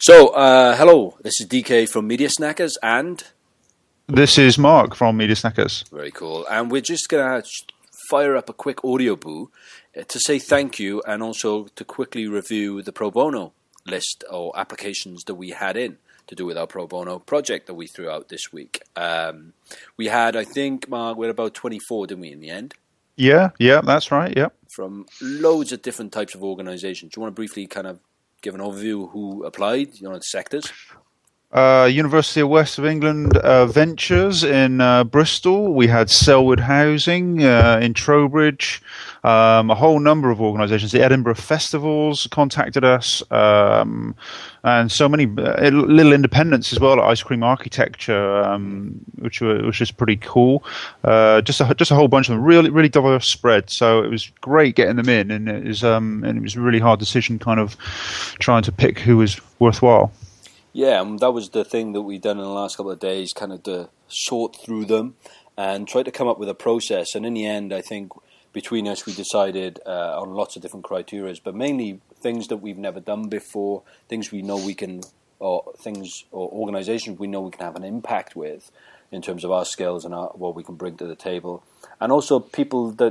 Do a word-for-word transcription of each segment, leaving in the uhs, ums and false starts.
So, uh, hello, this is D K from Media Snackers, and this is Mark from Media Snackers. Very cool. And we're just going to fire up a quick audio boo to say thank you, and also to quickly review the pro bono list or applications that we had in to do with our pro bono project that we threw out this week. Um, we had, I think, Mark, we had about twenty-four, didn't we, in the end? Yeah, yeah, that's right, yeah. From loads of different types of organisations. Do you want to briefly kind of give an overview of who applied, you know, the sectors? Uh, University of West of England uh, Ventures in uh, Bristol. We had Selwood Housing uh, in Trowbridge. Um, a whole number of organisations. The Edinburgh Festivals contacted us, um, and so many uh, little independents as well. At Ice Cream Architecture, um, which were, which was pretty cool. Uh, just a just a whole bunch of them. Really, really diverse spread. So it was great getting them in, and it was um, and it was a really hard decision, kind of trying to pick who was worthwhile. Yeah, and that was the thing that we've done in the last couple of days, kind of to sort through them and try to come up with a process. And in the end, I think between us, we decided uh, on lots of different criteria, but mainly things that we've never done before, things we know we can, or things or organizations we know we can have an impact with in terms of our skills and our, what we can bring to the table. And also people that,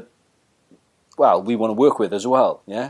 well, we want to work with as well, yeah?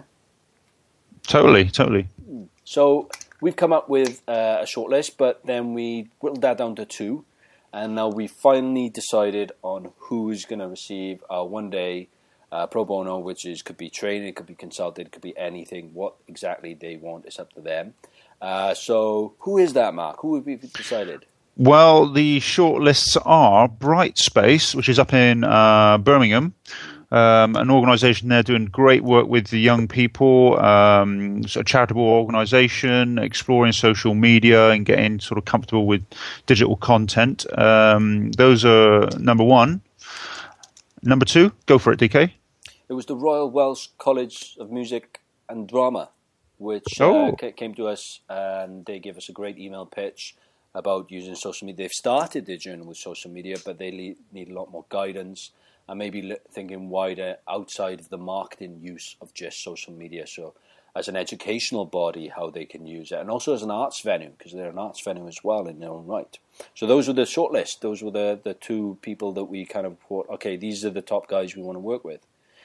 Totally, totally. So we've come up with uh, a short list, but then we whittled that down to two. And now we finally decided on who's going to receive our one-day uh, pro bono, which is could be training, it could be consulted, it could be anything. What exactly they want is up to them. Uh, so who is that, Mark? Who have we decided? Well, the short lists are Brightspace, which is up in uh, Birmingham. Um, an organisation there doing great work with the young people, um, a charitable organisation, exploring social media and getting sort of comfortable with digital content. Um, those are number one. Number two, go for it, D K. It was the Royal Welsh College of Music and Drama, which oh. uh, came to us, and they gave us a great email pitch about using social media. They've started their journey with social media, but they need a lot more guidance. And maybe thinking wider outside of the marketing use of just social media. So as an educational body, how they can use it. And also as an arts venue, because they're an arts venue as well in their own right. So those were the shortlist. Those were the, the two people that we kind of thought, okay, these are the top guys we want to work with.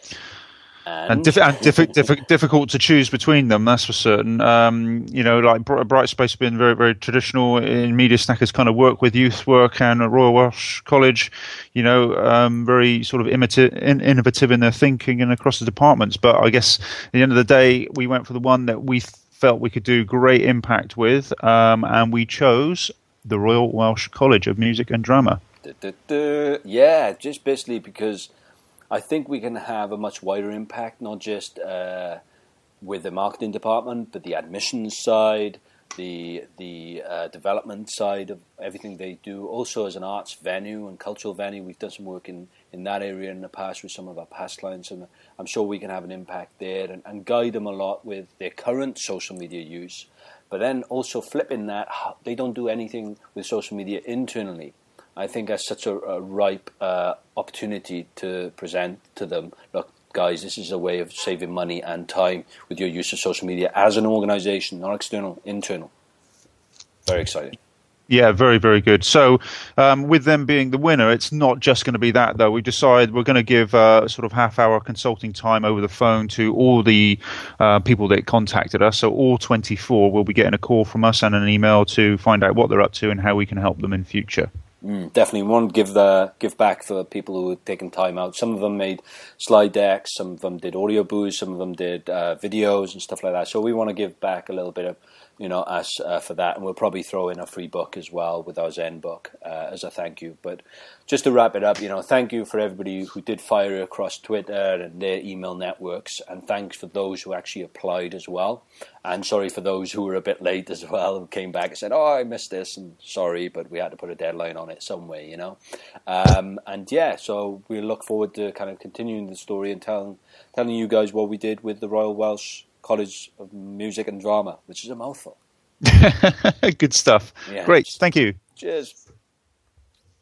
And, and, diff- and diff- diff- difficult to choose between them, that's for certain. Um, you know, like Brightspace has been very, very traditional in Media Snackers, kind of work with youth work, and at Royal Welsh College, you know, um, very sort of imitative, in- innovative in their thinking and across the departments. But I guess at the end of the day, we went for the one that we felt we could do great impact with, um, and we chose the Royal Welsh College of Music and Drama. Da, da, da. Yeah, just basically because I think we can have a much wider impact, not just uh, with the marketing department, but the admissions side, the the uh, development side of everything they do. Also as an arts venue and cultural venue, we've done some work in, in that area in the past with some of our past clients, and I'm sure we can have an impact there and, and guide them a lot with their current social media use. But then also flipping that, they don't do anything with social media internally. I think that's such a, a ripe uh, opportunity to present to them. Look, guys, this is a way of saving money and time with your use of social media as an organisation, not external, internal. Very exciting. Yeah, very, very good. So um, with them being the winner, it's not just going to be that, though. We decided we're going to give uh, sort of half-hour consulting time over the phone to all the uh, people that contacted us. So all twenty-four will be getting a call from us and an email to find out what they're up to and how we can help them in future. Mm, definitely, we want to give the give back for people who have taken time out. Some of them made slide decks, some of them did audio boos, some of them did uh, videos and stuff like that. So we want to give back a little bit of, you know, us uh, for that, and we'll probably throw in a free book as well with our Zen book uh, as a thank you. But just to wrap it up, you know, thank you for everybody who did fire across Twitter and their email networks, and thanks for those who actually applied as well. And sorry for those who were a bit late as well, who came back and said, "Oh, I missed this," and sorry, but we had to put a deadline on it some way, you know. Um, and yeah, so we look forward to kind of continuing the story and telling telling you guys what we did with the Royal Welsh College of Music and Drama, which is a mouthful. Good stuff. Yeah. Great. Thank you. Cheers.